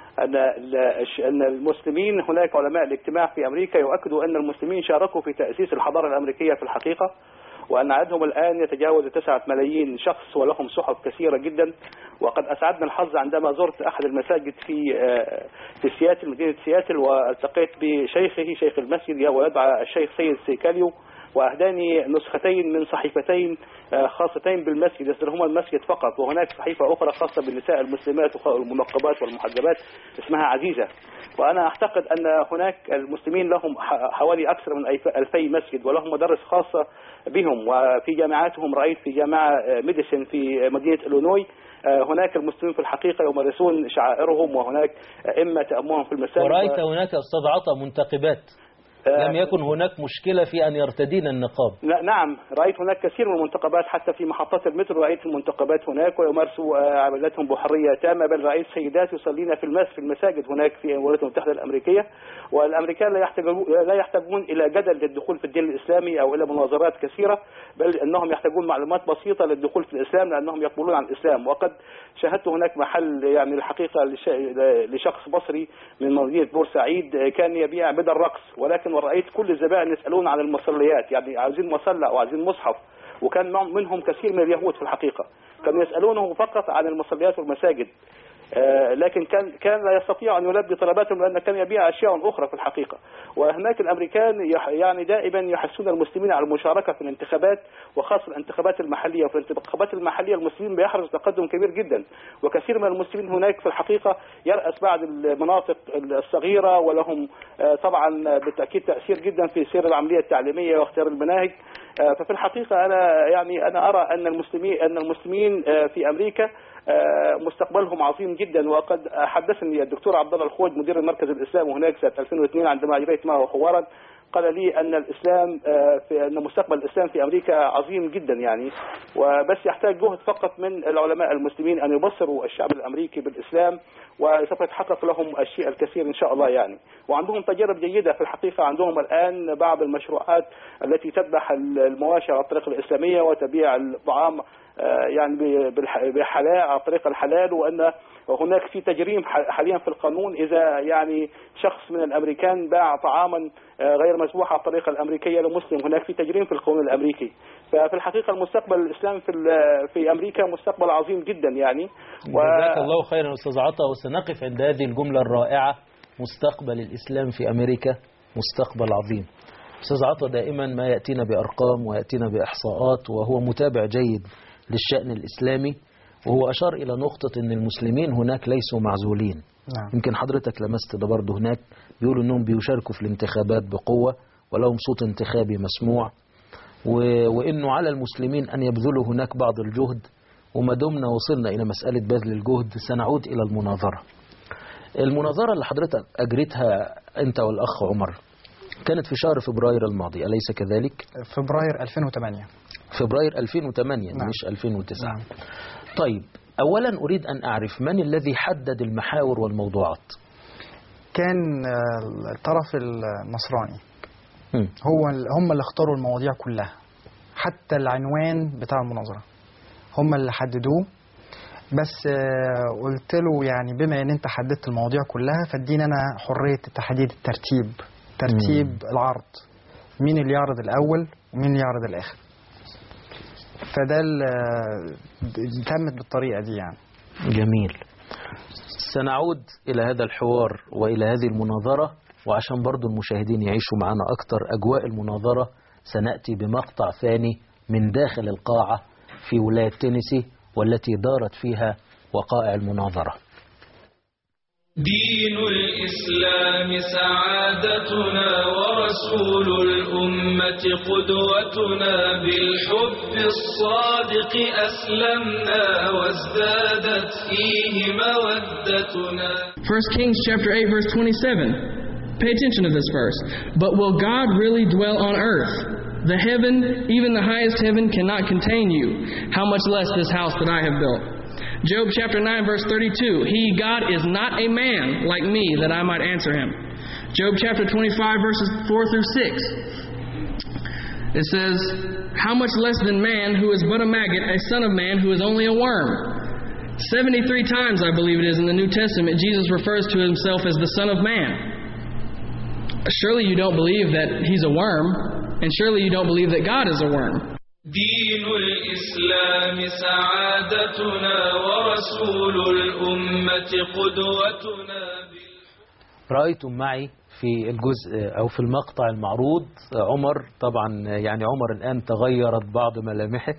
S9: أن المسلمين، هناك علماء الاجتماع في أمريكا يؤكدوا أن المسلمين شاركوا في تأسيس الحضارة الأمريكية في الحقيقة، وأن عددهم الآن يتجاوز 9 ملايين شخص ولهم صحف كثيرة جدا. وقد أسعدنا الحظ عندما زرت أحد المساجد في سياتل، مدينة سياتل، والتقيت بشيخه شيخ المسجد ويدعى الشيخ سيد سيكاليو، وأهداني نسختين من صحيفتين خاصتين بالمسجد يصدرهما المسجد فقط، وهناك صحيفة أخرى خاصة بالنساء المسلمات والمنقبات والمحجبات اسمها عزيزة. وأنا أعتقد أن هناك المسلمين لهم حوالي أكثر من 2000 مسجد ولهم مدارس خاصة بهم، وفي جامعاتهم رأيت في جامعة ميديسن في مدينة إلينوي هناك المسلمين في الحقيقة يمارسون شعائرهم، وهناك أئمة تأمرهم في المساجد.
S1: ورأيت هناك أستاذ عطا منتقبات، لم يكن هناك مشكلة في أن يرتدين النقاب.
S9: نعم، رأيت هناك كثير من المنتقبات، حتى في محطات المترو رأيت المنتقبات هناك ويمارسوا عباداتهم بحرية تامة، بل رأيت سيدات يصلين في المساجد هناك في الولايات المتحدة الأمريكية. والأمريكان لا يحتاجون إلى جدل للدخول في الدين الإسلامي أو إلى مناظرات كثيرة، بل أنهم يحتاجون معلومات بسيطة للدخول في الإسلام لأنهم يقبلون عن الإسلام. وقد شاهدت هناك محل يعني الحقيقة لشخص مصري من مدينة بورسعيد كان يبيع بدل رقص، ولكن ورأيت كل الزبائن يسألون عن المصليات، يعني عايزين مصلى أو عايزين مصحف، وكان منهم كثير من اليهود في الحقيقة كانوا يسألونه فقط عن المصليات والمساجد، لكن كان لا يستطيع أن يلبي طلباتهم لأن كان يبيع أشياء أخرى في الحقيقة. وهناك الأمريكان يعني دائما يحثون المسلمين على المشاركة في الانتخابات، وخاصة الانتخابات المحلية. وفي الانتخابات المحلية المسلمين بيحرز تقدم كبير جدا، وكثير من المسلمين هناك في الحقيقة يرأس بعض المناطق الصغيرة، ولهم طبعا بالتأكيد تأثير جدا في سير العملية التعليمية واختيار المناهج. ففي الحقيقة أنا أرى أن المسلمين في أمريكا مستقبلهم عظيم جدا. وقد حدثني الدكتور عبد الله الخوج مدير المركز الإسلامي هناك سنة 2002 عندما أجريت معه حوارا، قال لي أن أن مستقبل الإسلام في أمريكا عظيم جدا يعني، وبس يحتاج جهد فقط من العلماء المسلمين أن يبصروا الشعب الأمريكي بالإسلام، وسوف يتحقق لهم الشيء الكثير إن شاء الله يعني. وعندهم تجارب جيدة في الحقيقة، عندهم الآن بعض المشروعات التي تذبح المواشي على الطريقة الإسلامية وتبيع الطعام يعني بحلال على طريق الحلال، وأن هناك في تجريم حاليا في القانون إذا يعني شخص من الأمريكان باع طعاما غير مسموح على الطريقة الأمريكية لمسلم، هناك في تجريم في القانون الأمريكي. ففي الحقيقة المستقبل الإسلام في أمريكا مستقبل عظيم جدا يعني.
S1: جزاك الله خيرا أستاذ عطا، وسنقف عند هذه الجملة الرائعة: مستقبل الإسلام في أمريكا مستقبل عظيم. أستاذ عطا دائما ما يأتينا بأرقام ويأتينا بإحصاءات، وهو متابع جيد للشأن الإسلامي، وهو أشار إلى نقطة أن المسلمين هناك ليسوا معزولين. نعم. يمكن حضرتك لمست ده برضه، هناك بيقولوا أنهم بيشاركوا في الانتخابات بقوة ولهم صوت انتخابي مسموع، وإنه على المسلمين أن يبذلوا هناك بعض الجهد. وما دمنا وصلنا إلى مسألة بذل الجهد سنعود إلى المناظرة اللي حضرتك أجريتها أنت والأخ عمر كانت في شهر فبراير الماضي، أليس كذلك؟
S6: فبراير 2008.
S1: فبراير 2008 نعم. مش 2009 نعم. طيب، أولا أريد أن أعرف من الذي حدد المحاور والموضوعات؟
S6: كان الطرف النصراني هم اللي اختاروا المواضيع كلها، حتى العنوان بتاع المناظرة هم اللي حددوه. بس قلت له يعني بما ان انت حددت المواضيع كلها فاديني انا حريه تحديد ترتيب العرض، مين اللي يعرض الاول ومين اللي يعرض الاخر. فده تمت بالطريقه دي يعني.
S1: جميل. سنعود الى هذا الحوار والى هذه المناظره، وعشان برضو المشاهدين يعيشوا معنا اكتر اجواء المناظره سناتي بمقطع ثاني من داخل القاعه في ولايه تينيسي والتي دارت فيها وقائع المناظرة.
S2: دين الإسلام سعادتنا ورسول الأمة قدوتنا، بالحب الصادق أسلمنا وازدادت فيه مودتنا.
S10: 1 Kings chapter 8 verse 27. Pay attention to this verse. But will God really dwell on earth? The heaven, even the highest heaven, cannot contain you. How much less this house that I have built? Job chapter 9 verse 32. He, God, is not a man like me that I might answer him. Job chapter 25 verses 4 through 6. It says, how much less than man who is but a maggot, a son of man who is only a worm. 73 times, I believe it is, in the New Testament, Jesus refers to himself as the Son of Man. Surely you don't believe that he's a worm. And surely you don't believe that God is a worm.
S2: دين الإسلام سعادتنا ورسول الأمة قدوتنا.
S1: رأيتم معي في الجزء أو في المقطع المعروض عمر، طبعا يعني عمر الآن تغيرت بعض ملامحه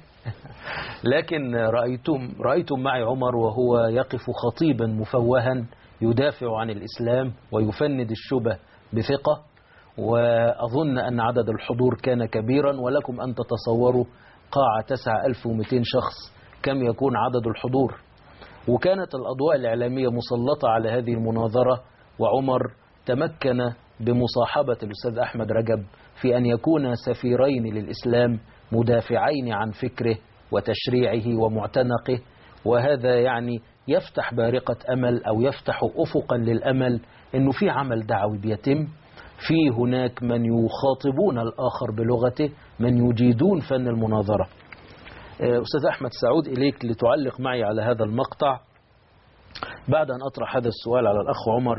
S1: لكن رأيتم معي عمر وهو يقف خطيبا مفوها يدافع عن الإسلام ويفند الشبه بثقة. وأظن أن عدد الحضور كان كبيرا، ولكم أن تتصوروا قاعة 9200 شخص كم يكون عدد الحضور. وكانت الأضواء الإعلامية مسلطة على هذه المناظرة، وعمر تمكن بمصاحبة الأستاذ أحمد رجب في أن يكون سفيرين للإسلام مدافعين عن فكره وتشريعه ومعتنقه. وهذا يعني يفتح بارقة أمل أو يفتح أفقا للأمل أنه في عمل دعوي بيتم، في هناك من يخاطبون الآخر بلغته، من يجيدون فن المناظرة. أستاذ أحمد، سأعود إليك لتعلق معي على هذا المقطع بعد أن أطرح هذا السؤال على الأخ عمر.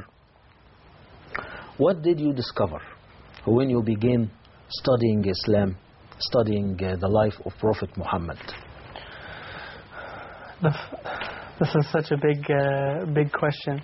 S1: What did you discover when you began studying Islam, studying the life of Prophet Muhammad?
S7: This is such a big question.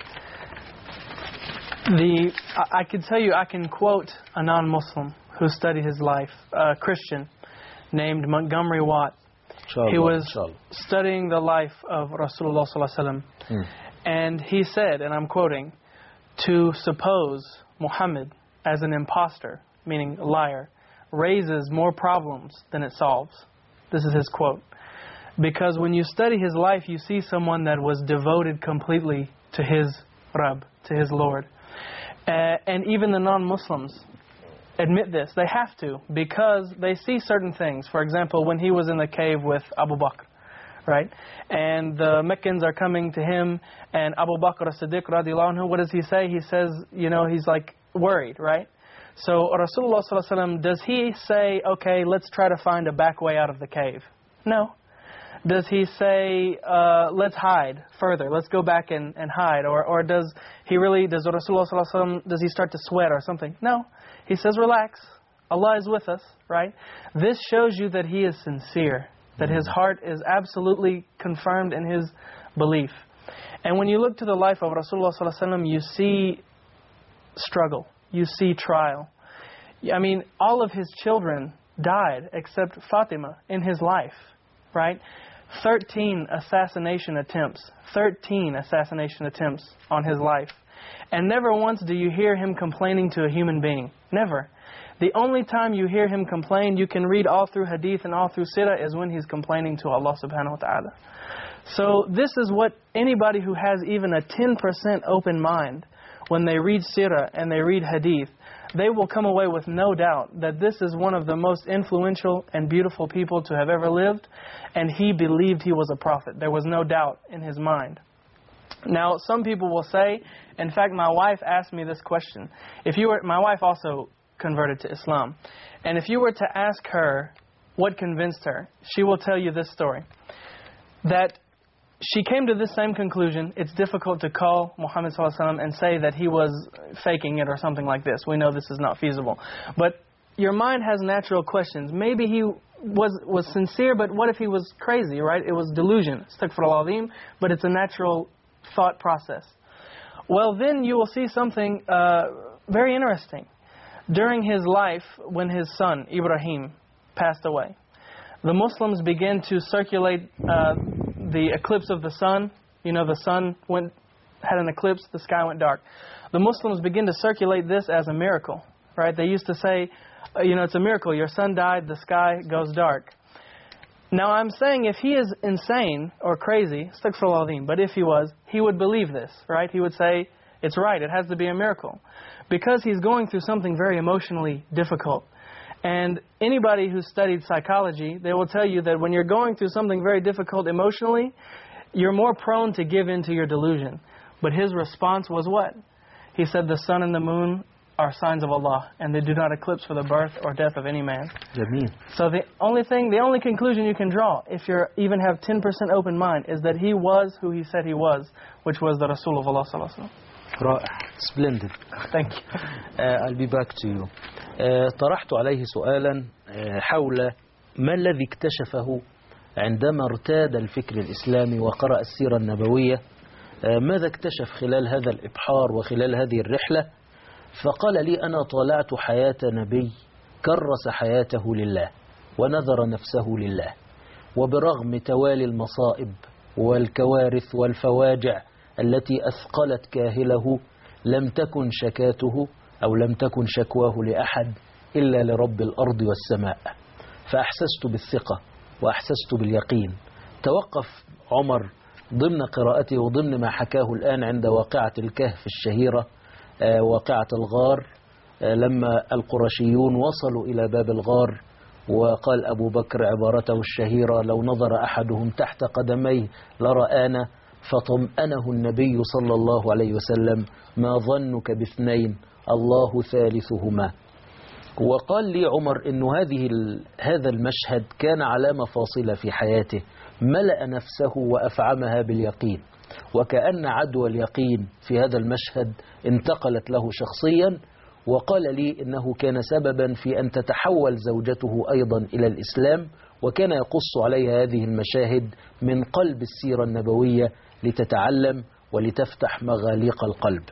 S7: I can tell you, I can quote a non-Muslim who studied his life, a Christian named Montgomery Watt. He was studying the life of Rasulullah sallallahu alaihi wasallam, and he said, and I'm quoting, to suppose Muhammad as an imposter, meaning a liar, raises more problems than it solves. This is his quote. Because when you study his life, you see someone that was devoted completely to his Rabb, to his Lord. And even the non-Muslims admit this. They have to, because they see certain things. For example, when he was in the cave with Abu Bakr, right? And the Meccans are coming to him, and Abu Bakr as-Siddiq radiallahu anhu, what does he say? He says, you know, he's like worried, right? So Rasulullah sallallahu alaihi wasallam, does he say, okay, let's try to find a back way out of the cave? No. Does he say, let's hide further, let's go back and hide? Or does Rasulullah sallallahu alaihi wasallam, does he start to sweat or something? No. He says, relax. Allah is with us, right? This shows you that he is sincere, that his heart is absolutely confirmed in his belief. And when you look to the life of Rasulullah sallallahu alaihi wasallam, you see struggle, you see trial. I mean, all of his children died except Fatima in his life, right? 13 assassination attempts on his life. And never once do you hear him complaining to a human being. Never. The only time you hear him complain, you can read all through hadith and all through sirah, is when he's complaining to Allah subhanahu wa ta'ala. So this is what anybody who has even a 10% open mind, when they read sirah and they read hadith, they will come away with no doubt that this is one of the most influential and beautiful people to have ever lived, and he believed he was a prophet. There was no doubt in his mind. Now, some people will say, in fact, my wife asked me this question. My wife also converted to Islam, and if you were to ask her what convinced her, she will tell you this story, that she came to this same conclusion. It's difficult to call Muhammad sallallahu alaihi wasallam and say that he was faking it or something like this. We know this is not feasible. But your mind has natural questions. Maybe he was sincere, but what if he was crazy, right? It was delusion. Astaghfirullah al-azim, but it's a natural thought process. Well, then you will see something very interesting. During his life, when his son, Ibrahim, passed away, the Muslims began to circulate the eclipse of the sun. You know, the sun had an eclipse, the sky went dark. The Muslims began to circulate this as a miracle, right? They used to say, you know, it's a miracle. Your son died, the sky goes dark. Now, I'm saying if he is insane or crazy, astaghfirullah al-azim, but if he was, he would believe this, right? He would say, it's right, it has to be a miracle. Because he's going through something very emotionally difficult. And anybody who's studied psychology, they will tell you that when you're going through something very difficult emotionally, you're more prone to give in to your delusion. But his response was what? He said, the sun and the moon are signs of Allah, and they do not eclipse for the birth or death of any man. So the only conclusion you can draw, if you even have 10% open mind, is that he was who he said he was, which was the Rasul of Allah sallallahu alaihi wasallam.
S1: رائع. Splendid.
S7: Thank you.
S1: I'll be back to you. طرحت عليه سؤالا حول ما الذي اكتشفه عندما ارتاد الفكر الإسلامي وقرأ السيرة النبوية. ماذا اكتشف خلال هذا الإبحار وخلال هذه الرحلة؟ فقال لي أنا طالعت حياة نبي كرس حياته لله ونذر نفسه لله، وبرغم توالي المصائب والكوارث والفواجع التي أثقلت كاهله لم تكن شكاته أو لم تكن شكواه لأحد إلا لرب الأرض والسماء. فأحسست بالثقة وأحسست باليقين. توقف عمر ضمن قراءته وضمن ما حكاه الآن عند واقعة الكهف الشهيرة، واقعة الغار، لما القرشيون وصلوا إلى باب الغار وقال أبو بكر عبارته الشهيرة لو نظر أحدهم تحت قدميه لرآنا، فطمأنه النبي صلى الله عليه وسلم ما ظنك باثنين الله ثالثهما. وقال لي عمر أن هذا المشهد كان علامة فاصلة في حياته، ملأ نفسه وأفعمها باليقين، وكأن عدوى اليقين في هذا المشهد انتقلت له شخصيا. وقال لي إنه كان سببا في أن تتحول زوجته أيضا إلى الإسلام، وكان يقص عليها هذه المشاهد من قلب السيرة النبوية لتتعلم ولتفتح مغاليق القلب.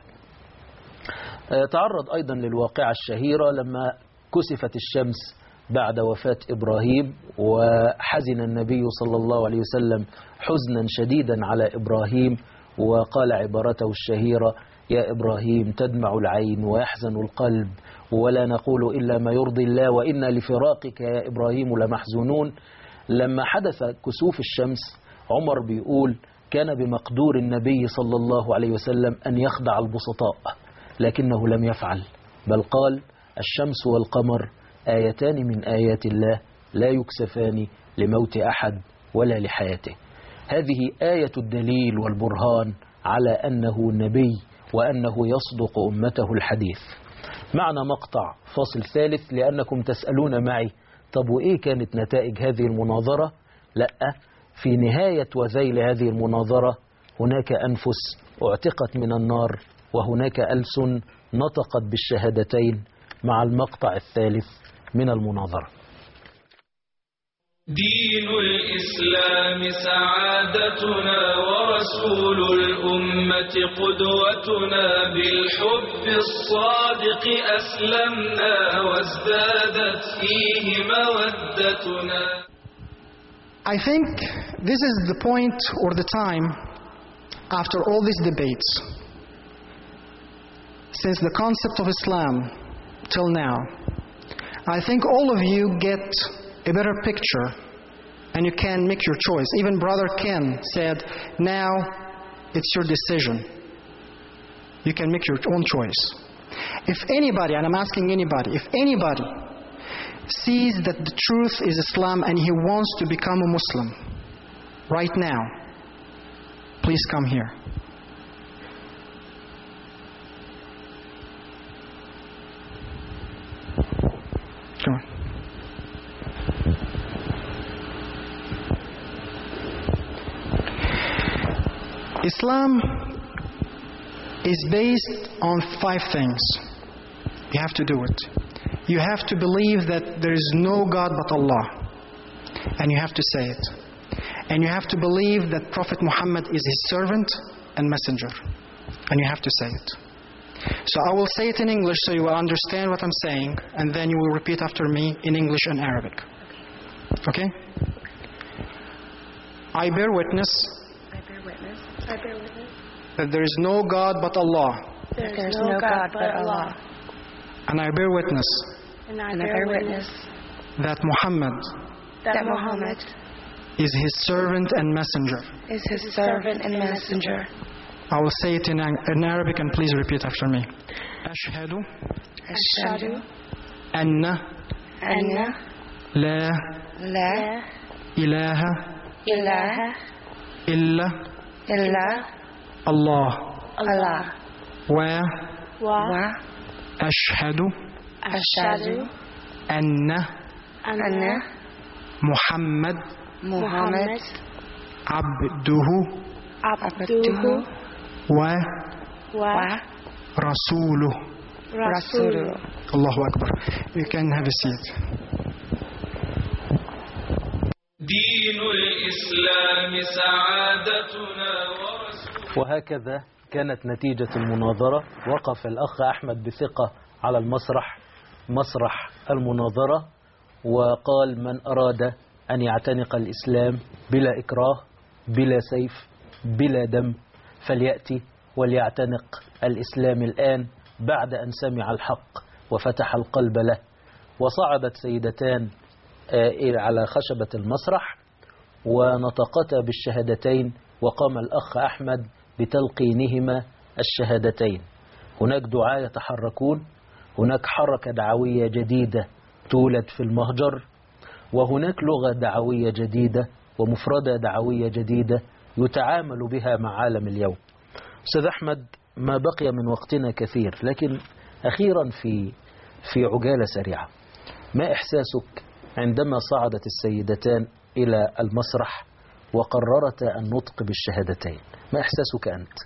S1: تعرض أيضا للواقعة الشهيرة لما كسفت الشمس بعد وفاة إبراهيم، وحزن النبي صلى الله عليه وسلم حزنا شديدا على إبراهيم، وقال عبارته الشهيرة يا إبراهيم تدمع العين ويحزن القلب ولا نقول إلا ما يرضي الله وإنا لفراقك يا إبراهيم لمحزونون. لما حدث كسوف الشمس عمر بيقول كان بمقدور النبي صلى الله عليه وسلم أن يخدع البسطاء، لكنه لم يفعل، بل قال الشمس والقمر آيتان من آيات الله لا يكسفان لموت أحد ولا لحياته. هذه آية الدليل والبرهان على أنه نبي وأنه يصدق أمته الحديث. معنا مقطع فاصل ثالث لأنكم تسألون معي طب وإيه كانت نتائج هذه المناظرة؟ لا، في نهاية وذيل هذه المناظرة هناك أنفس اعتقت من النار وهناك ألسن نطقت بالشهادتين. مع المقطع الثالث من المناظرة.
S2: دين الإسلام سعادتنا ورسول الأمة قدوتنا بالحب الصادق أسلمنا وازدادت فيه مودتنا.
S8: I think this is the point or the time after all these debates, since the concept of Islam till now, I think all of you get a better picture and you can make your choice. Even Brother Ken said, now it's your decision. You can make your own choice. If anybody, and I'm asking anybody, if anybody sees that the truth is Islam and he wants to become a Muslim right now, please come here. Come on. Islam is based on 5 things. You have to do it. You have to believe that there is no God but Allah. And you have to say it. And you have to believe that Prophet Muhammad is his servant and messenger. And you have to say it. So I will say it in English so you will understand what I'm saying, and then you will repeat after me in English and Arabic. Okay? I bear witness.
S11: I bear witness. I bear witness.
S8: That there is no God but Allah.
S11: There's no God but Allah.
S8: And I bear witness.
S11: And I bear witness.
S8: That Muhammad.
S11: That Muhammad.
S8: Is his servant and messenger.
S11: Is his servant and messenger.
S8: I will say it in Arabic and please repeat after me. Ashhadu.
S11: Ashhadu.
S8: Anna. La. Ilaha. Illa. Allah. Wa. Ashhadu. Anna. Muhammad. Abduhu. Rasuluh. Allahu Akbar. You can have a seat.
S2: دين الإسلام سعادتنا
S1: وهكذا كانت نتيجة المناظرة. وقف الأخ أحمد بثقة على المسرح، مسرح المناظرة، وقال: من أراد أن يعتنق الإسلام بلا إكراه، بلا سيف، بلا دم، فليأتي وليعتنق الإسلام الآن بعد أن سمع الحق وفتح القلب له. وصعدت سيدتان على خشبة المسرح ونطقتا بالشهادتين، وقام الأخ أحمد بتلقينهما الشهادتين. هناك دعاة يتحركون، هناك حركة دعوية جديدة تولد في المهجر، وهناك لغة دعوية جديدة ومفردة دعوية جديدة يتعامل بها مع عالم اليوم. أستاذ أحمد، ما بقي من وقتنا كثير، لكن أخيرا في عجالة سريعة، ما إحساسك عندما صعدت السيدتان إلى المسرح وقررتا النطق بالشهادتين؟ ما إحساسك أنت؟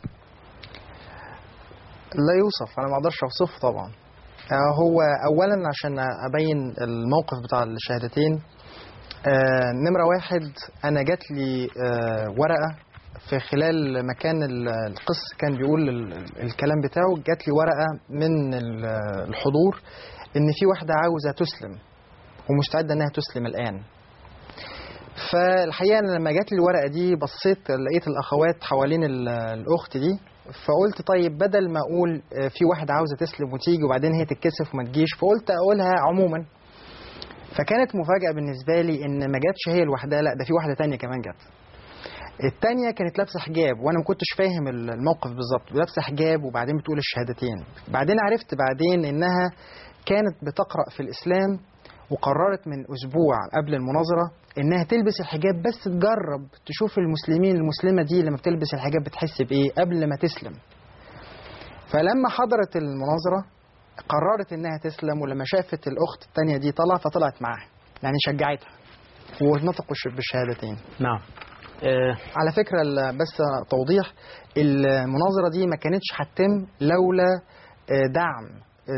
S6: لا يوصف، أنا ما أقدرش أوصفه طبعا. هو أولا عشان أبين الموقف بتاع الشهادتين، نمرة 1 أنا جات لي ورقة في خلال مكان القس كان بيقول الكلام بتاعه، جات لي ورقة من الحضور إن في واحدة عاوزة تسلم ومستعدة أنها تسلم الآن. فالحقيقة أنا لما جات لي الورقة دي بصيت لقيت الأخوات حوالين الأخت دي، فقلت طيب بدل ما أقول في واحدة عاوزة تسلم وتيجي وبعدين هي تتكسف وما تجيش، فقلت أقولها عموما. فكانت مفاجأة بالنسبة لي إن ما جاتش هي لوحدها، لا ده في واحدة تانية كمان جات. التانية كانت لابسة حجاب وأنا ما كنتش فاهم الموقف بالظبط، لابسة حجاب وبعدين بتقول الشهادتين. بعدين عرفت بعدين إنها كانت بتقرأ في الإسلام، وقررت من أسبوع قبل المناظرة إنها تلبس الحجاب بس تجرب تشوف المسلمة دي لما بتلبس الحجاب بتحس بإيه قبل ما تسلم. فلما حضرت المناظرة قررت إنها تسلم، ولما شافت الأخت التانية دي فطلعت معاها، يعني شجعتها ونطقوا بالشهادتين.
S1: نعم.
S6: على فكرة بس توضيح، المناظرة دي ما كانتش هتتم لولا دعم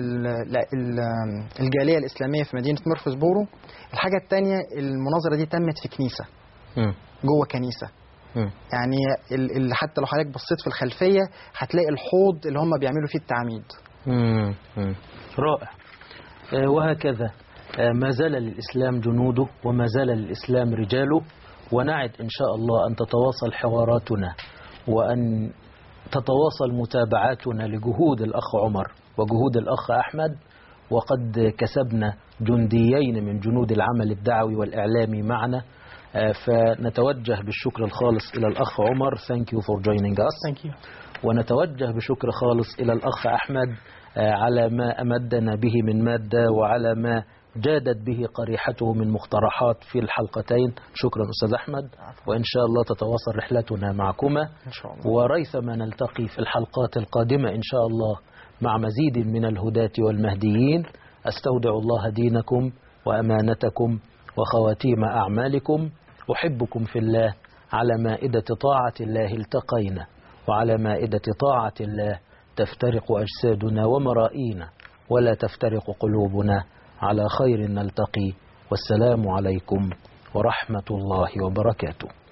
S6: الجالية الإسلامية في مدينة مورفوسبورو. الحاجة التانية، المناظرة دي تمت في كنيسة، جوه كنيسة. يعني حتى لو حضرتك بصيت في الخلفية هتلاقي الحوض اللي هم بيعملوا فيه التعميد.
S1: رائع. وهكذا ما زال للإسلام جنوده وما زال للإسلام رجاله، ونعد إن شاء الله أن تتواصل حواراتنا وأن تتواصل متابعاتنا لجهود الأخ عمر وجهود الأخ أحمد. وقد كسبنا جنديين من جنود العمل الدعوي والإعلامي معنا، فنتوجه بالشكر الخالص إلى الأخ عمر. Thank you for joining us.
S6: Thank you.
S1: ونتوجه بشكر خالص إلى الأخ أحمد على ما أمدنا به من مادة وعلى ما جادت به قريحته من مقترحات في الحلقتين. شكرا أستاذ أحمد، وإن شاء الله تتواصل رحلتنا معكما
S6: إن شاء الله.
S1: وريثما نلتقي في الحلقات القادمة إن شاء الله مع مزيد من الهداة والمهديين. أستودع الله دينكم وأمانتكم وخواتيم أعمالكم. أحبكم في الله، على مائدة طاعة الله التقينا، وعلى مائدة طاعة الله تفترق أجسادنا ومرائينا، ولا تفترق قلوبنا. على خير نلتقي، والسلام عليكم ورحمة الله وبركاته.